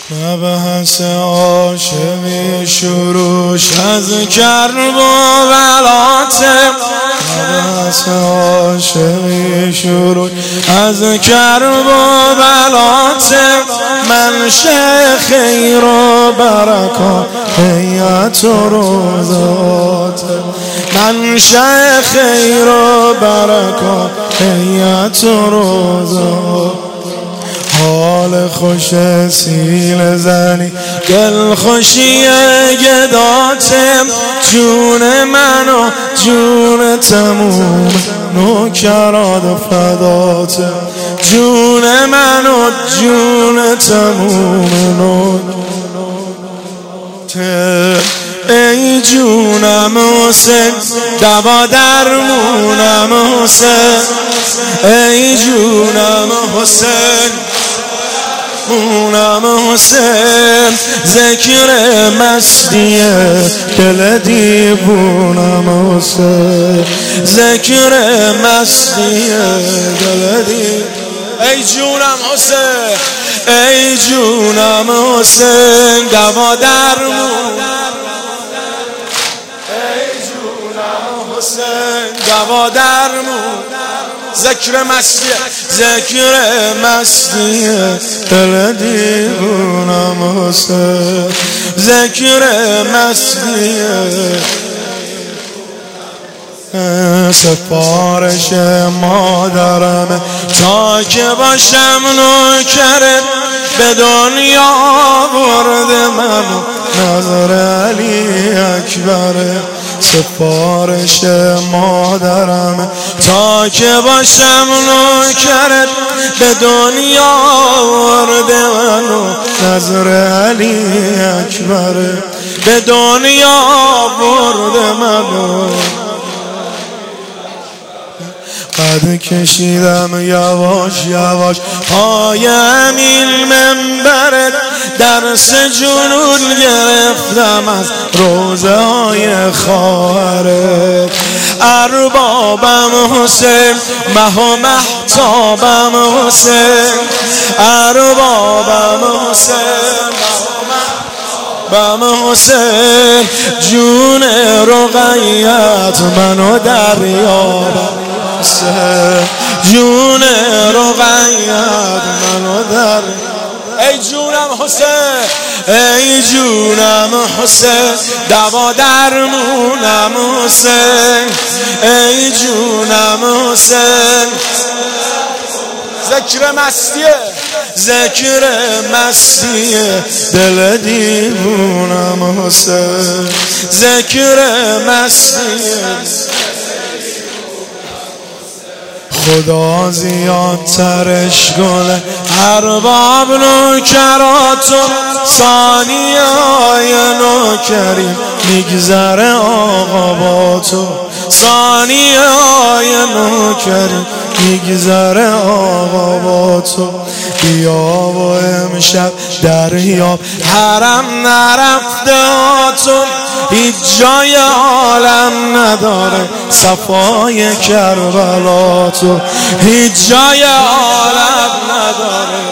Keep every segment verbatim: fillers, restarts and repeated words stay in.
مبحث عاشقی شروعش از کرب و بلاته مبحث عاشقی شروع از کرب و بلاته منشأ خیر و برکات هیئت و روضات منشأ خیر و برکات هیئت و روضات حال خوش سیل زنی دل خوشی گداتم جون من و جون تموم نوکرات و فداتم جون من و جون تموم نوکرات ای جونم حسین دوا درمونم حسین ای جونم حسین مونم حسین ذکر مستی دل دیوونم حسین ذکر مستی دل دیوونم ای جونم حسین ای جونم حسین دوا درمون ای جونم حسین دوا درمون ذکر مستی ذکر مستی دل دیوونم حسین ذکر مستی سفارش مادرم تا که باشم نوکرت به دنیا آورده منو نظر علی اکبره سفارش مادرم تا که باشم نوکرت به دنیا آورده منو نظر علی اکبره به دنیا آورده منو قد کشیدم یواش یواش پای امین منبرت درس جنون گرفتم از روزه های خواهرت اربابم حسین مه و مهتابم حسین اربابم حسین بم حسین جون رقیت منو دریابم حسین جون رقیت منو در ای جونم حسین ای جونم حسین دوا درمونم حسین ای جونم حسین ذکر مستیه ذکر مستی دل دیوونم حسین ذکر مستی خدا زیادترش کنه ارباب نوکراتو ثانیه های نوکریم میگذره آقا با تو ثانیه های نوکریم میگذره آقا با تو بیا و امشب دریاب حرم نرفته تو هیچ جای عالم نداره صفای کربلا تو هیچ جای عالم نداره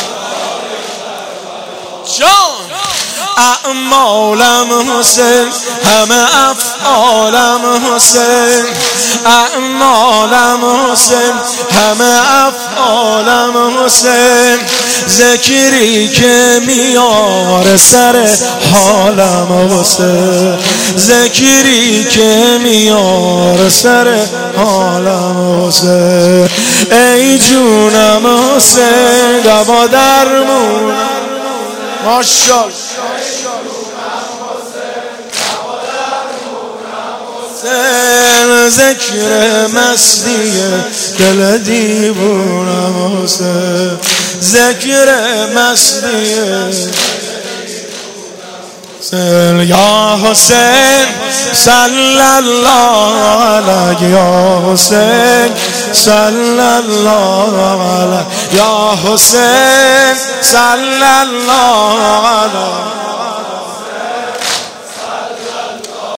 جان اعمالم حسین همه افعالم حسین اعمالم حسین همه افعالم حسین ذکری که میاره سر حالم حسین ذکری که میاره سر حالم حسین ای جونم حسین دوا درمون ماشاءالله ذکر مستی دل دیوونم حسین ذکر مستی یا حسین صلی الله علیه یا حسین صلی الله علیه یا حسین صلی الله علیه